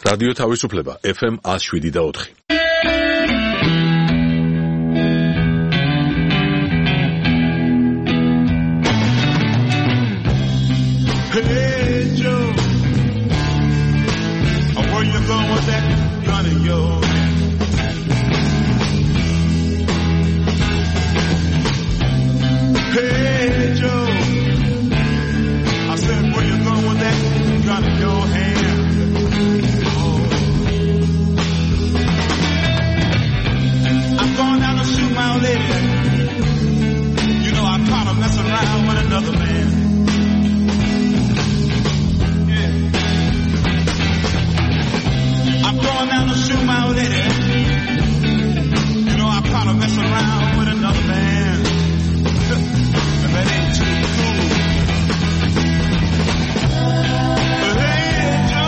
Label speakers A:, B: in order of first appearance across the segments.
A: რადიო თავისუფლება FM 107.4.
B: Hey Joe, where you going with that gun in your hand? Hey Joe, I said where you going with that gun in your hand? I'm going out to shoot my old lady. You know I caught her messing around with another man. I'm going down to shoot my old lady. You know I caught her messing around with another man. And that ain't too cool. But hey,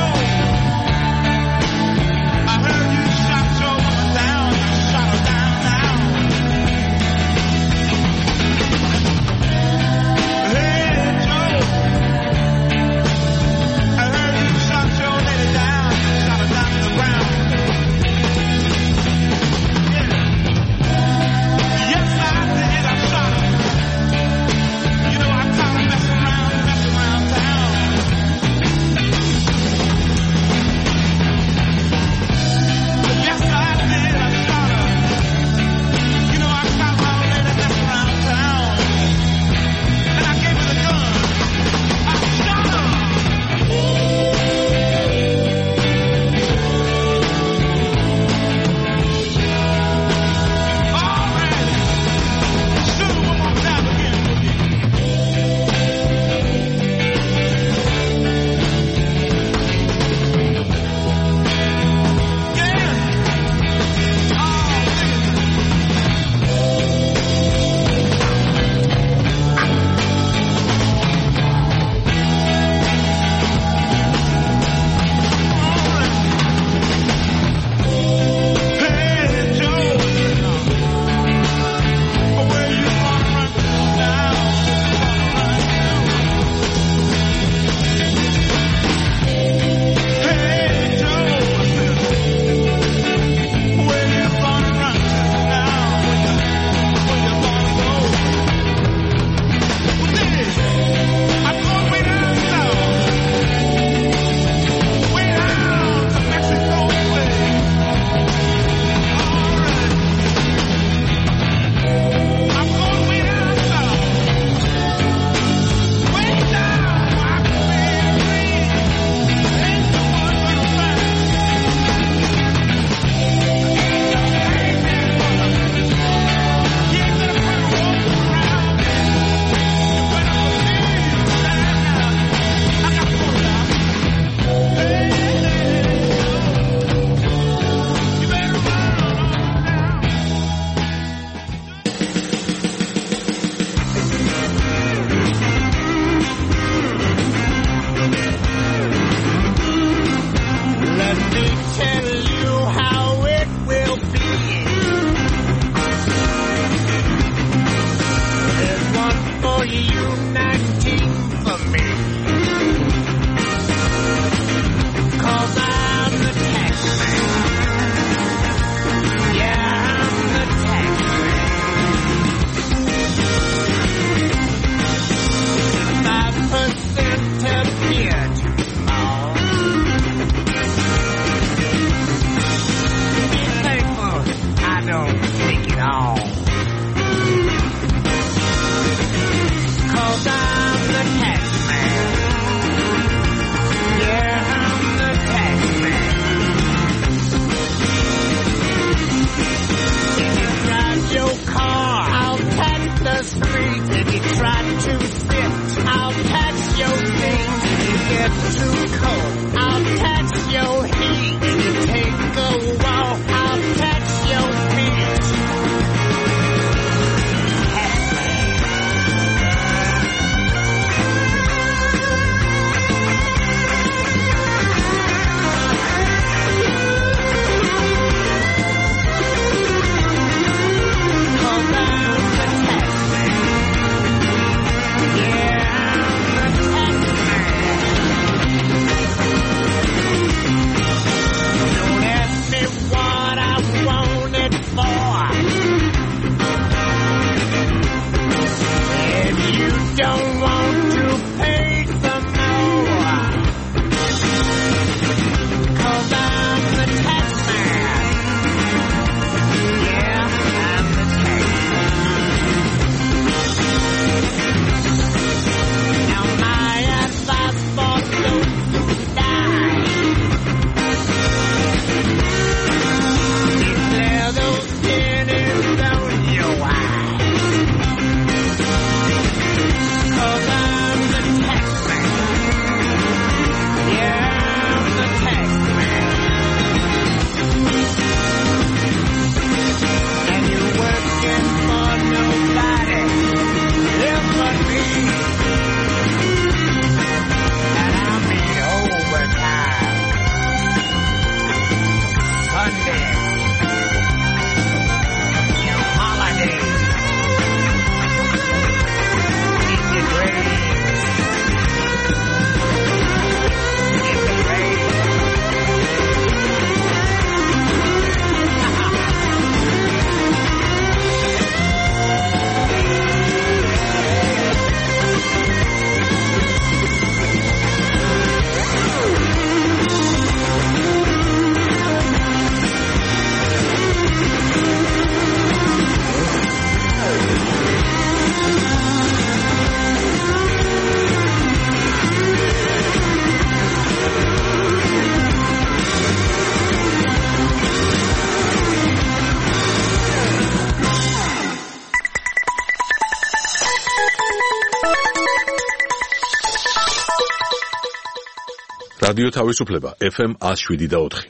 A: რადიო თავისუფლება FM 107.4.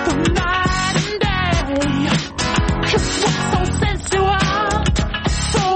C: So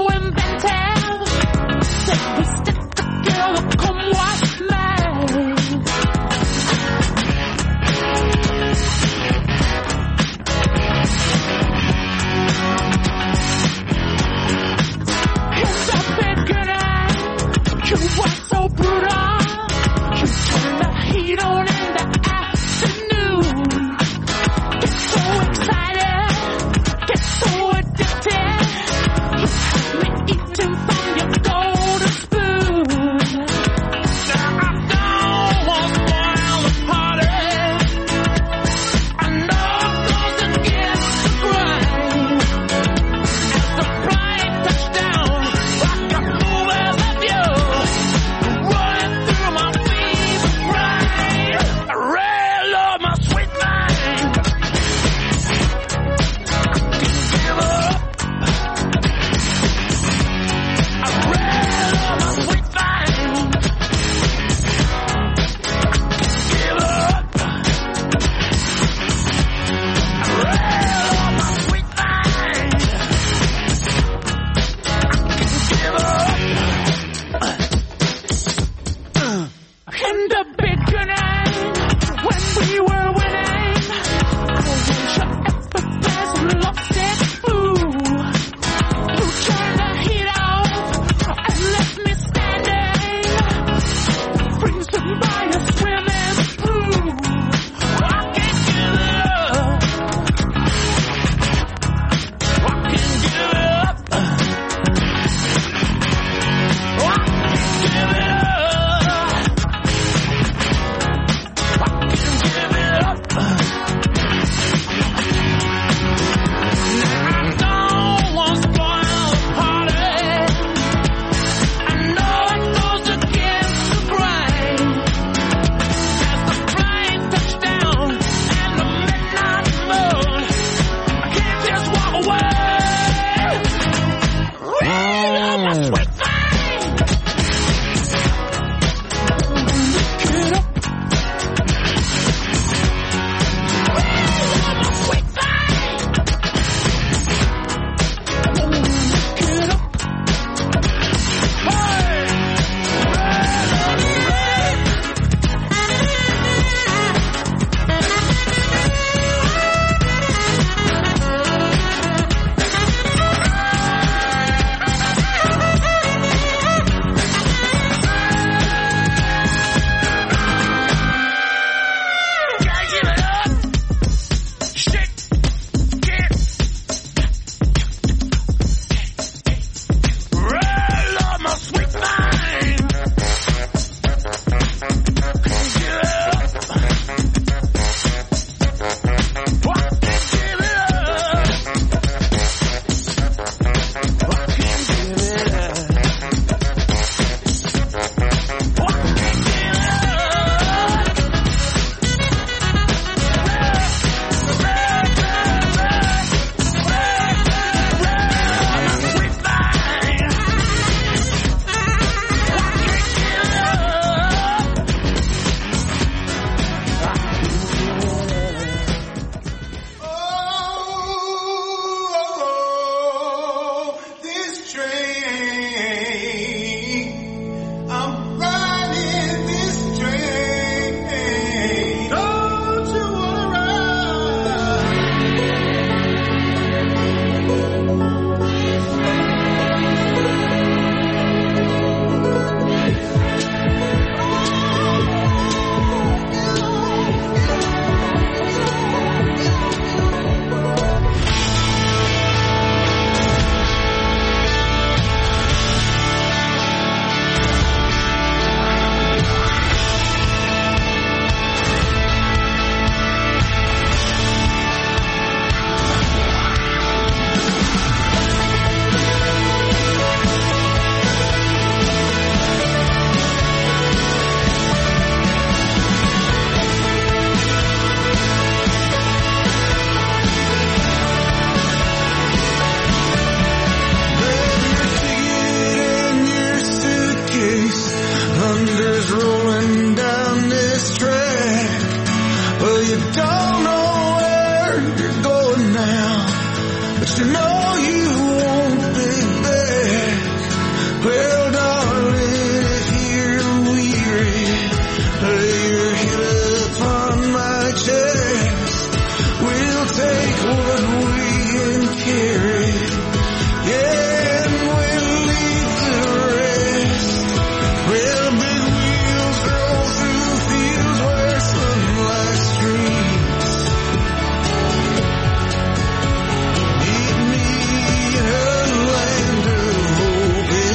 C: you know you won't be back. Well, darling, if you're weary, lay your head upon my chest. We'll take what we can carry, yeah, and we'll leave the rest. Well, big wheels roll through fields where sunlight streams. Meet me in a land of hope and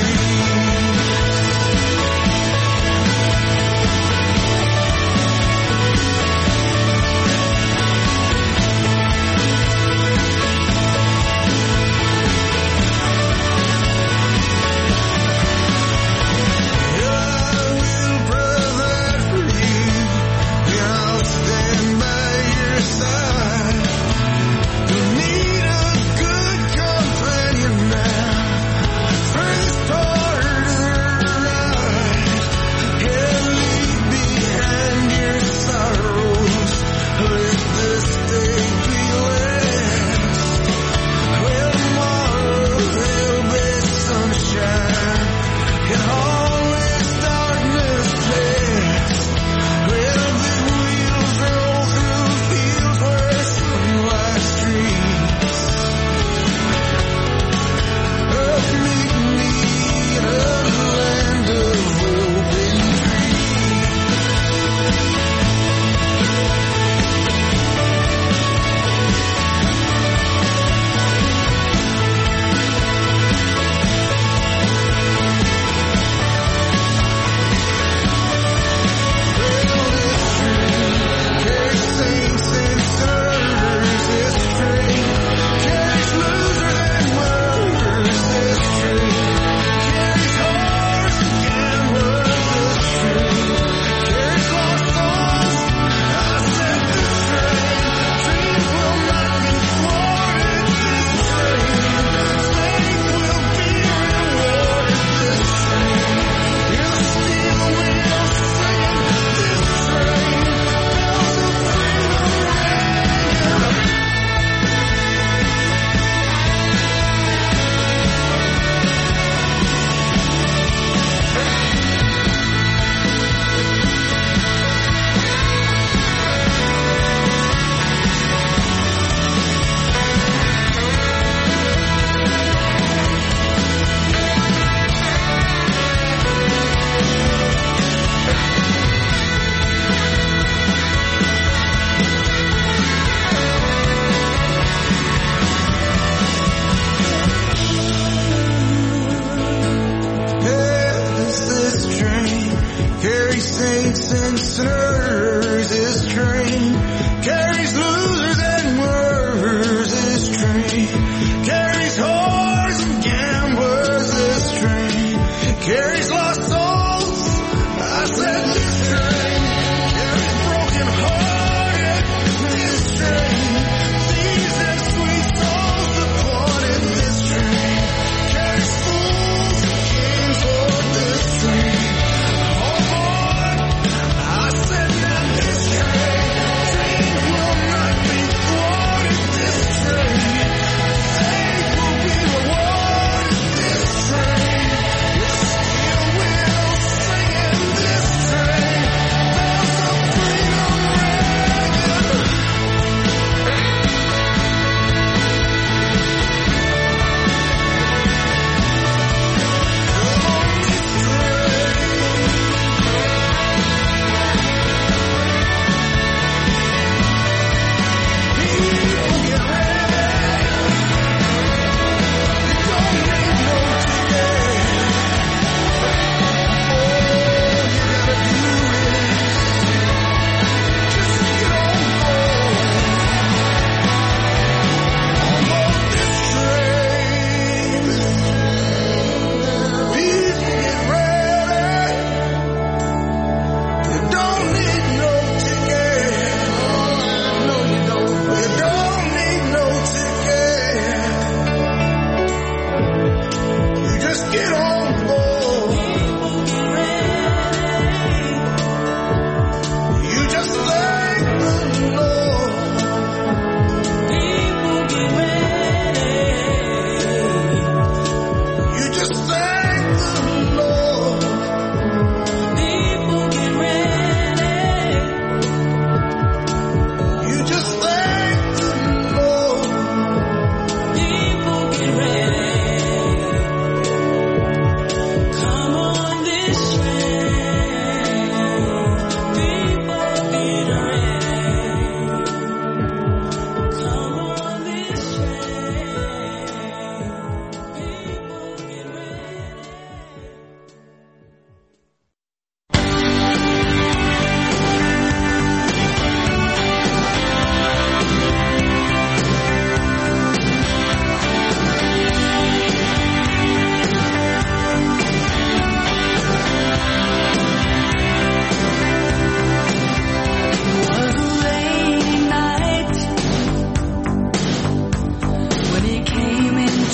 C: saints and sinners, this train carries losers and workers, this train carries whores and gamblers, this train carries lost souls. I said this train carries broken hearted, this train thieves and sweet souls departed, this train carries fools and kings for this train. I said that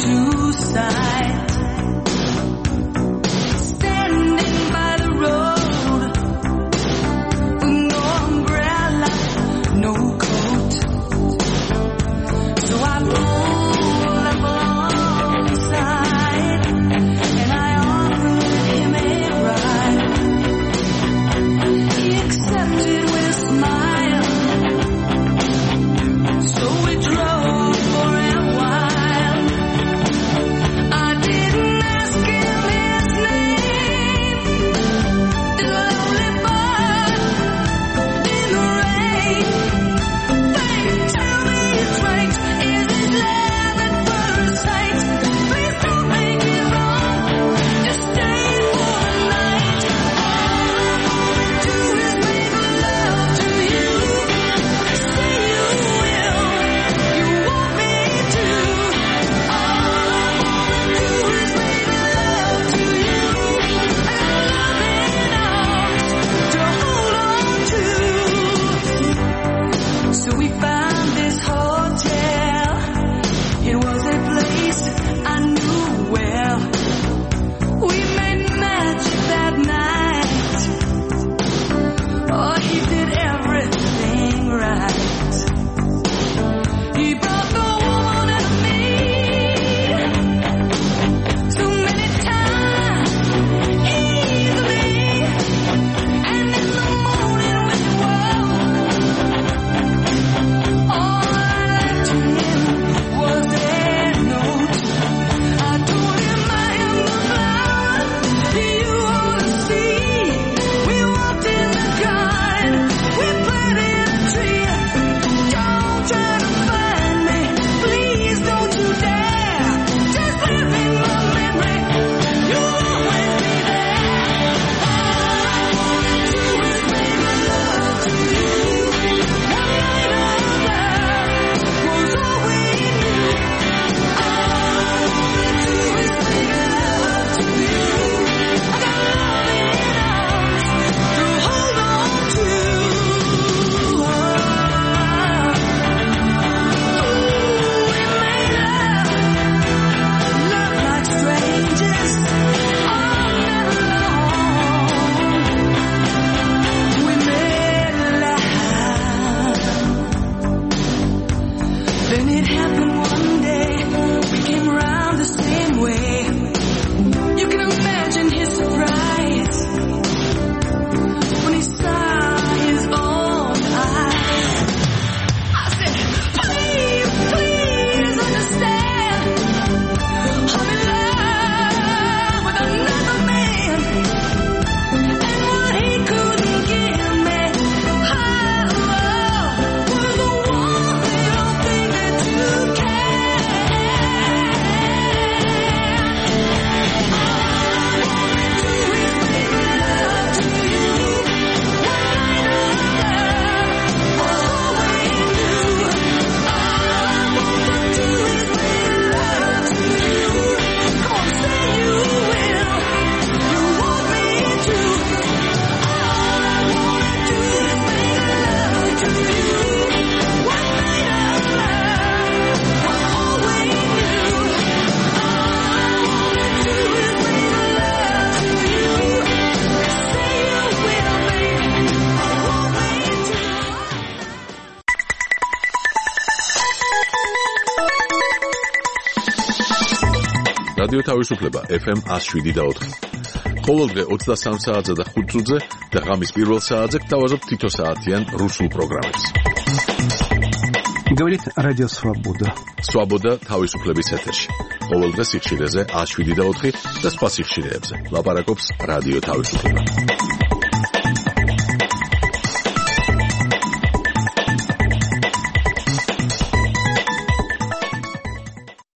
D: to sight. Standing by the road with no umbrella, no coat. So I pulled up alongside and I offered him a ride. He accepted with a smile. So we drove for a while. I didn't ask him his name. The lonely bird in the rain. Babe, tell me it's right. Is it love at first sight? Please don't make me wrong. Just stay for the night. All I wanna do is make love to you. Say you will. You want me to. All I wanna do is make love to you. And loving arms to hold on to. So we found this hotel. It was a place I knew well. We made magic that night. Oh, he did everything right. He brought the woman to me so many times, easily. And in the morning when he woke, all I left to him was a note. I told him I am the flower you ought to see. We walked in the garden, we planted a tree. Don't try to find me, please don't you dare. Just live in my memory, you'll always be there. All I wanna do is make love to you. One night of love was all we knew. All I wanna do is make love to you. I got loving arms to hold on to. Ooh, we made love like strangers all night long. We made love. Then it happened one day. We came around the same way. You can imagine his surprise when he saw his own eyes. I said, please, please understand. I'm in love with another man. And what he couldn't give me, was the one little thing that you can.
A: რადიო თავისუფლება FM 107.4. ყოველდღე 23 საათზე და 5 წუთზე და ღამის პირველ საათზე გთავაზობთ თითო საათიან რუსულ პროგრამებს.
E: Говорит Радио Свобода.
A: Свобода თავისუფლების ეთერში. ყოველდღე სიხშირეზე 107.4 და სხვა სიხშირეებზე. ლაპარაკობს რადიო თავისუფლება.